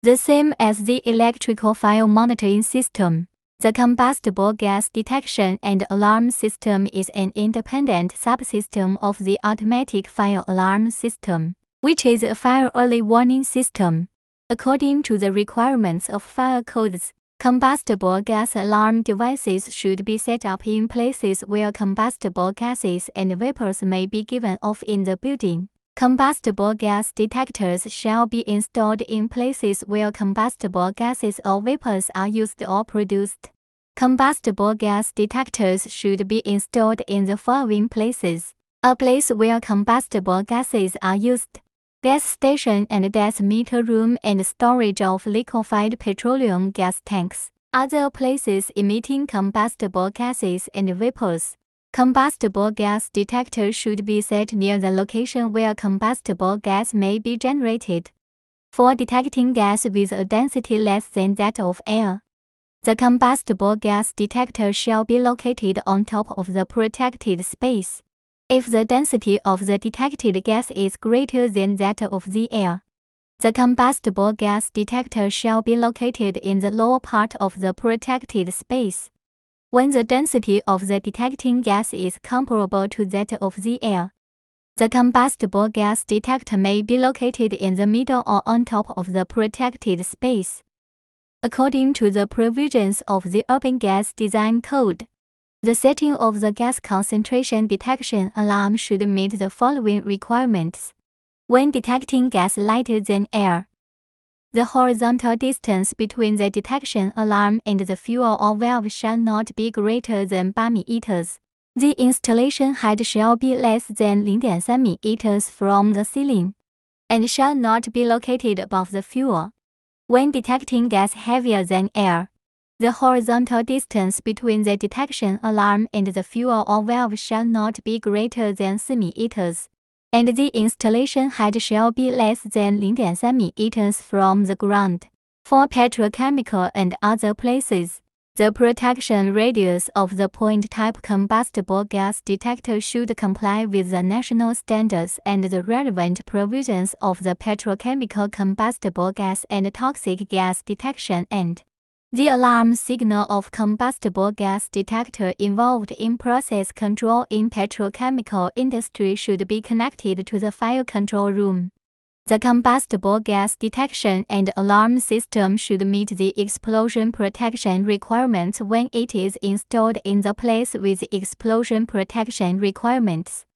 The same as the electrical fire monitoring system, the combustible gas detection and alarm system is an independent subsystem of the automatic fire alarm system, which is a fire early warning system. According to the requirements of fire codes, combustible gas alarm devices should be set up in places where combustible gases and vapors may be given off in the building. Combustible gas detectors shall be installed in places where combustible gases or vapors are used or produced. Combustible gas detectors should be installed in the following places: a place where combustible gases are used, gas station and decimeter room and storage of liquefied petroleum gas tanks, other places emitting combustible gases and vapors. Combustible gas detectors should be set near the location where combustible gas may be generated. For detecting gas with a density less than that of air, the combustible gas detector shall be located on top of the protected space. If the density of the detected gas is greater than that of the air, the combustible gas detector shall be located in the lower part of the protected space. When the density of the detecting gas is comparable to that of the air, the combustible gas detector may be located in the middle or on top of the protected space. According to the provisions of the Urban Gas Design Code, the setting of the gas concentration detection alarm should meet the following requirements. When detecting gas lighter than air, the horizontal distance between the detection alarm and the fuel or valve shall not be greater than 8 meters. The installation height shall be less than 0.3 meters from the ceiling, and shall not be located above the fuel. When detecting gas heavier than air, the horizontal distance between the detection alarm and the fuel or valve shall not be greater than 4 meters, and the installation height shall be less than 0.3 meters from the ground. For petrochemical and other places, the protection radius of the point-type combustible gas detector should comply with the national standards and the relevant provisions of the Petrochemical Combustible Gas and Toxic Gas Detection and the alarm signal of combustible gas detector involved in process control in petrochemical industry should be connected to the fire control room. The combustible gas detection and alarm system should meet the explosion protection requirements when it is installed in the place with explosion protection requirements.